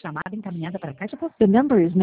chamada encaminhada para a caixa postal. The number is